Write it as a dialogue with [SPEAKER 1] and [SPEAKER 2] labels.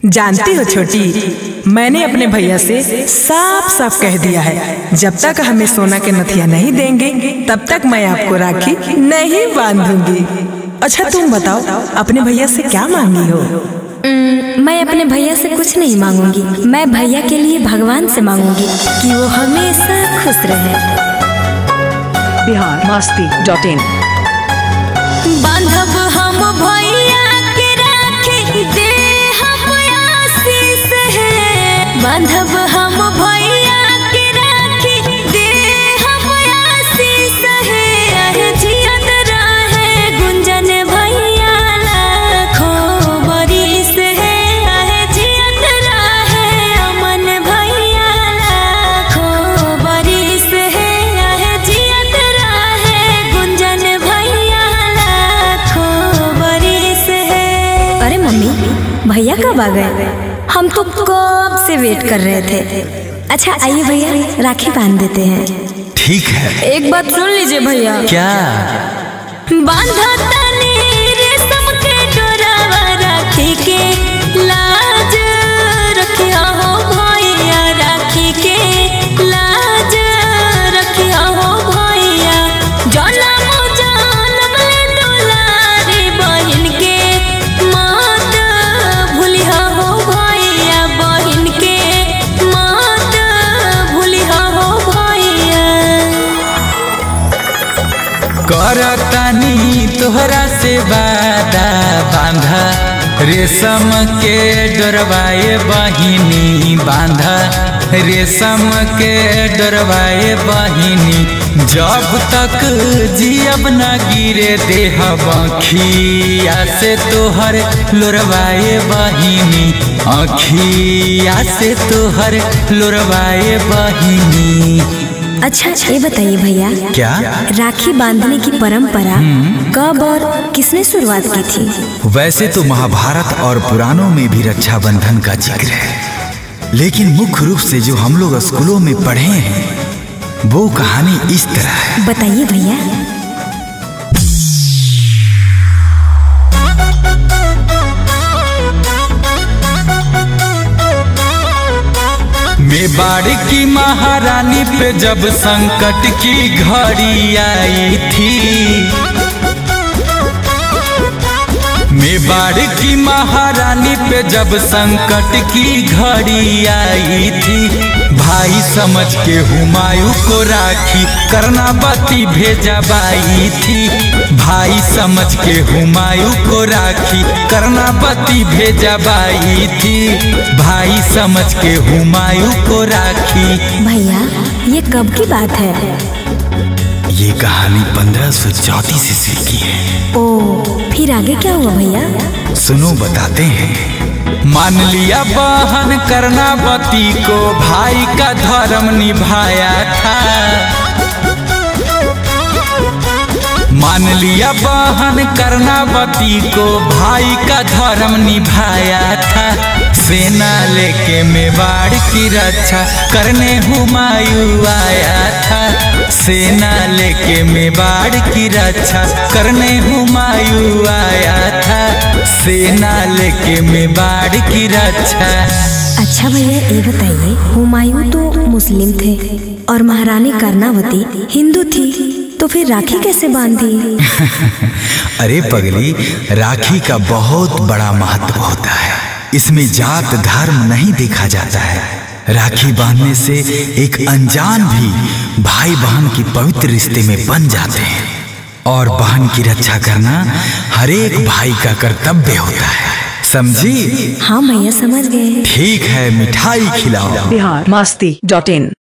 [SPEAKER 1] जानती हो छोटी, मैंने अपने भैया से साफ साफ कह दिया है, जब तक हमें सोना के नथिया नहीं देंगे तब तक मैं आपको राखी नहीं बांधूंगी। अच्छा तुम बताओ, अपने भैया से क्या मांगी हो?
[SPEAKER 2] मैं अपने भैया से कुछ नहीं मांगूंगी। मैं भैया के लिए भगवान से मांगूंगी कि वो हमेशा खुश रहे।
[SPEAKER 3] biharmasti.in
[SPEAKER 2] बांधब हम भैया के राखी दे हम आशीष है। बांधब हम भैया के राखी दे हम आशीष है। अरे जियत रहे गुंजन भैया लाखों बरिस है। अरे जियत रहे अमन भैया लाखों बरिस है। अरे जियत रहे गुंजन भैया लाखों बरिस है। अरे मम्मी, भैया कब आ गए? हम तो कब से वेट कर रहे थे। अच्छा आइए भैया, राखी बांध देते हैं।
[SPEAKER 4] ठीक है।
[SPEAKER 2] एक बात सुन लीजिए भैया।
[SPEAKER 4] क्या?
[SPEAKER 2] बांधा तनी रेशम के डोरावा राखी के लाज रखिया हो भैया। राखी के लाज रखिया हो भैया। जनम जनम ले दुलारी बहिन के मात भूलिया हो भैया। बहिन के मात भूलिया हो भैया।
[SPEAKER 4] करतानी तोहरा से वादा, बांधा रेशम के डोरवाए बहिनी। बांधा रेशम के डोरवाए बहिनी। जब तक जियब न गिरे देह बखिया से तोहर लोरवाए बहिनी। अखिया से तोहर लोरवाए बहिनी।
[SPEAKER 2] अच्छा ये बताइए भैया,
[SPEAKER 4] क्या?
[SPEAKER 2] राखी बांधने की परंपरा कब और किसने शुरुआत की थी?
[SPEAKER 4] वैसे तो महाभारत और पुराणों में भी रक्षाबंधन का जिक्र है, लेकिन मुख्य रूप से जो हम लोग स्कूलों में पढ़े हैं वो कहानी इस तरह है।
[SPEAKER 2] बताइए भैया।
[SPEAKER 4] मेवाड़ की महारानी पे जब संकट की घड़ी आई थी। मेवाड़ की महारानी पे जब संकट की घड़ी आई थी। भाई समझ के हुमायूं को राखी कर्णावती भेजवाई थी। भाई समझ के हुमायूं को राखी कर्णावती भेजवाई थी। भाई समझ के हुमायूं को राखी।
[SPEAKER 2] भैया ये कब की बात है?
[SPEAKER 4] ये कहानी 1534 ईस्वी की है।
[SPEAKER 2] ओ फिर आगे क्या हुआ भैया?
[SPEAKER 4] सुनो बताते हैं। मान लिया बहन कर्णावती को भाई का धर्म निभाया था। मान लिया बहन कर्णावती को भाई का धर्म निभाया था। सेना लेके मेवाड़ की रक्षा करने हुमायूं आया था। सेना लेके मेवाड़ की रक्षा करने हुमायूं आया था। सेना लेके मेवाड़ की रक्षा।
[SPEAKER 2] अच्छा भैया ये बताइए, हुमायूं तो मुस्लिम थे और महारानी कर्णावती हिंदू थी, तो फिर राखी कैसे बांधी?
[SPEAKER 4] अरे पगली, राखी का बहुत बड़ा महत्व होता है। इसमें जात धर्म नहीं देखा जाता है। राखी बांधने से एक अनजान भी भाई बहन की पवित्र रिश्ते में बन जाते हैं, और बहन की रक्षा करना हर एक भाई का कर्तव्य होता है। समझी?
[SPEAKER 2] हाँ भैया समझ गए।
[SPEAKER 4] ठीक है, मिठाई खिलाओ।
[SPEAKER 3] biharmasti.in